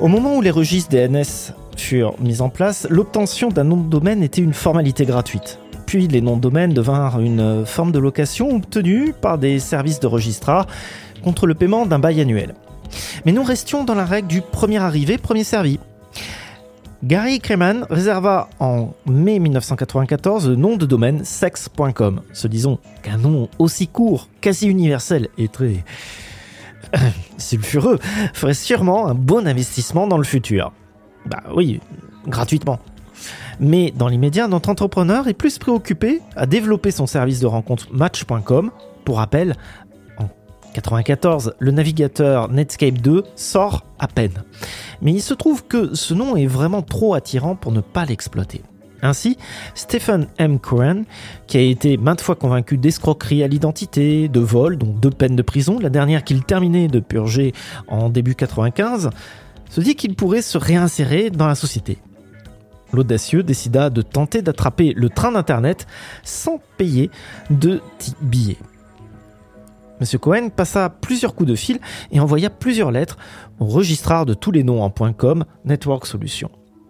Au moment où les registres DNS furent mis en place, l'obtention d'un nom de domaine était une formalité gratuite. Puis les noms de domaine devinrent une forme de location obtenue par des services de registrars contre le paiement d'un bail annuel. Mais nous restions dans la règle du premier arrivé, premier servi. Gary Kremen réserva en mai 1994 le nom de domaine sex.com, se disant qu'un nom aussi court, quasi universel et très sulfureux ferait sûrement un bon investissement dans le futur. Bah oui, gratuitement. Mais dans l'immédiat, notre entrepreneur est plus préoccupé à développer son service de rencontre Match.com. Pour rappel, en 1994, le navigateur Netscape 2 sort à peine. Mais il se trouve que ce nom est vraiment trop attirant pour ne pas l'exploiter. Ainsi, Stephen M. Cohen, qui a été maintes fois convaincu d'escroquerie à l'identité, de vol, donc 2 peines de prison, la dernière qu'il terminait de purger en début 1995, se dit qu'il pourrait se réinsérer dans la société. L'audacieux décida de tenter d'attraper le train d'internet sans payer de billets. M. Cohen passa plusieurs coups de fil et envoya plusieurs lettres au registraire de tous les noms en .com, Network Solutions.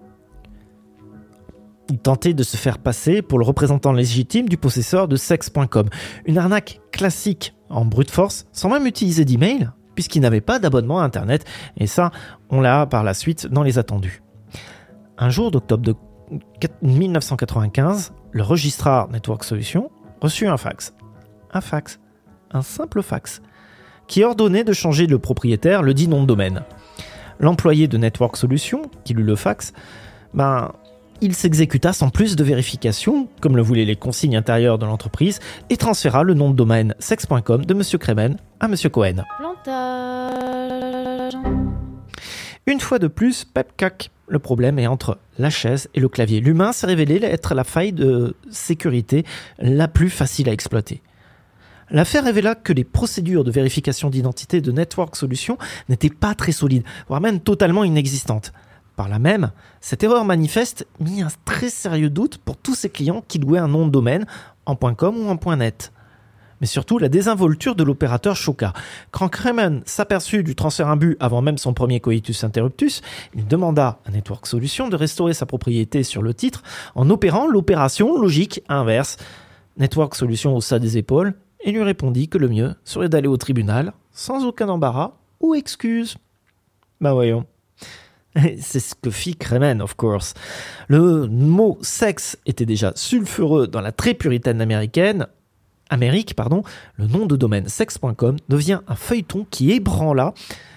Il tentait de se faire passer pour le représentant légitime du possesseur de sex.com. Une arnaque classique en brute force, sans même utiliser d'email, puisqu'il n'avait pas d'abonnement à Internet. Et ça, on l'a par la suite dans les attendus. Un jour d'octobre de 1995, le registraire Network Solutions reçut un fax. Un simple fax, qui ordonnait de changer le propriétaire, le dit nom de domaine. L'employé de Network Solutions, qui lut le fax, il s'exécuta sans plus de vérification, comme le voulaient les consignes intérieures de l'entreprise, et transféra le nom de domaine sex.com de M. Kremen à M. Cohen. Plantage. Une fois de plus, pep-cac, le problème est entre la chaise et le clavier. L'humain s'est révélé être la faille de sécurité la plus facile à exploiter. L'affaire révéla que les procédures de vérification d'identité de Network Solutions n'étaient pas très solides, voire même totalement inexistantes. Par là même, cette erreur manifeste mit un très sérieux doute pour tous ces clients qui louaient un nom de domaine en .com ou en .net. Mais surtout, la désinvolture de l'opérateur choqua. Quand Kremen s'aperçut du transfert imbu avant même son premier coitus interruptus, il demanda à Network Solutions de restaurer sa propriété sur le titre en opérant l'opération logique inverse. Network Solutions haussa des épaules et lui répondit que le mieux serait d'aller au tribunal sans aucun embarras ou excuse. Voyons. C'est ce que fit Kremen, of course. Le mot sexe était déjà sulfureux dans la très puritaine Amérique, le nom de domaine sex.com devient un feuilleton qui ébranla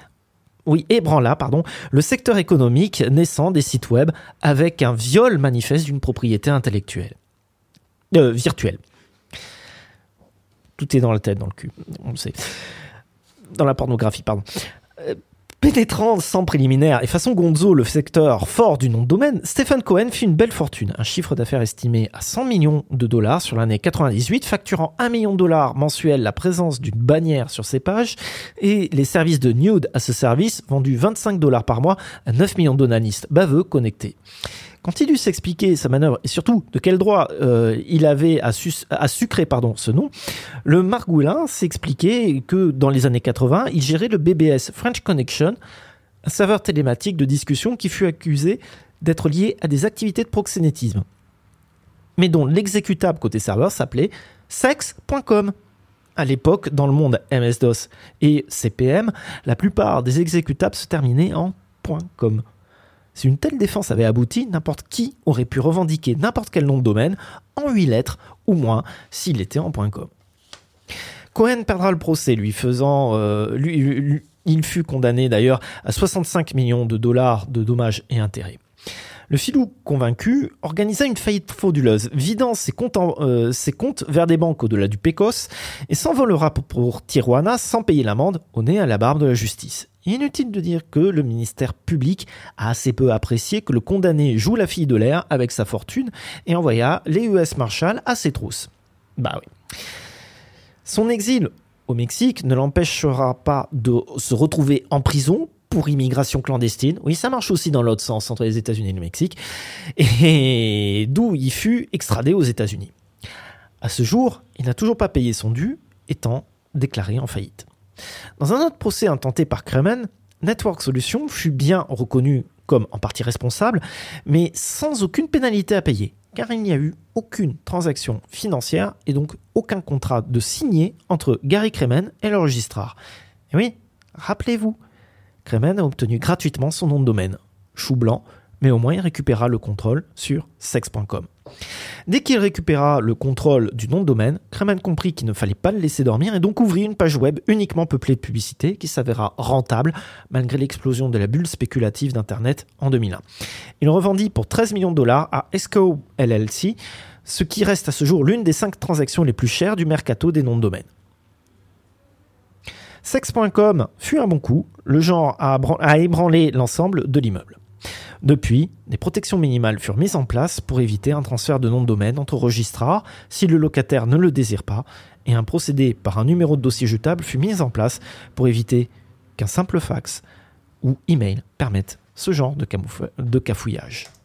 le secteur économique naissant des sites web avec un viol manifeste d'une propriété intellectuelle. Virtuelle. Tout est dans la tête, dans le cul, on le sait. Dans la pornographie, pardon. Pénétrant sans préliminaire et façon Gonzo le secteur fort du nom de domaine, Stephen Cohen fit une belle fortune, un chiffre d'affaires estimé à $100 millions sur l'année 98, facturant $1 million mensuel la présence d'une bannière sur ses pages et les services de nude à ce service vendus $25 par mois à 9 millions d'onanistes baveux connectés. Quand il dut s'expliquer sa manœuvre et surtout de quel droit il avait à sucrer ce nom, le margoulin s'expliquait que dans les années 80, il gérait le BBS French Connection, un serveur télématique de discussion qui fut accusé d'être lié à des activités de proxénétisme, mais dont l'exécutable côté serveur s'appelait sex.com. À l'époque, dans le monde MS-DOS et CPM, la plupart des exécutables se terminaient en .com. Si une telle défense avait abouti, n'importe qui aurait pu revendiquer n'importe quel nom de domaine en 8 lettres ou moins s'il était en .com. Cohen perdra le procès, il fut condamné d'ailleurs à $65 millions de dommages et intérêts. Le filou convaincu organisa une faillite frauduleuse, vidant ses comptes vers des banques au-delà du Pécos et s'envolera pour Tijuana sans payer l'amende, au nez à la barbe de la justice. Inutile de dire que le ministère public a assez peu apprécié que le condamné joue la fille de l'air avec sa fortune et envoya les US Marshals à ses trousses. Oui. Son exil au Mexique ne l'empêchera pas de se retrouver en prison pour immigration clandestine. Oui, ça marche aussi dans l'autre sens entre les États-Unis et le Mexique. Et d'où il fut extradé aux États-Unis. À ce jour, il n'a toujours pas payé son dû, étant déclaré en faillite. Dans un autre procès intenté par Kremen, Network Solutions fut bien reconnu comme en partie responsable, mais sans aucune pénalité à payer, car il n'y a eu aucune transaction financière et donc aucun contrat de signé entre Gary Kremen et le registrar. Et oui, rappelez-vous, Kremen a obtenu gratuitement son nom de domaine. Chou blanc, mais au moins il récupéra le contrôle sur sex.com. Dès qu'il récupéra le contrôle du nom de domaine, Kremen comprit qu'il ne fallait pas le laisser dormir et donc ouvrit une page web uniquement peuplée de publicités qui s'avéra rentable malgré l'explosion de la bulle spéculative d'Internet en 2001. Il revendit pour 13 millions de dollars à Esco LLC, ce qui reste à ce jour l'une des 5 transactions les plus chères du mercato des noms de domaine. Sex.com fut un bon coup, le genre a ébranlé l'ensemble de l'immeuble. Depuis, des protections minimales furent mises en place pour éviter un transfert de nom de domaine entre registrars si le locataire ne le désire pas, et un procédé par un numéro de dossier jetable fut mis en place pour éviter qu'un simple fax ou email permette ce genre de cafouillage.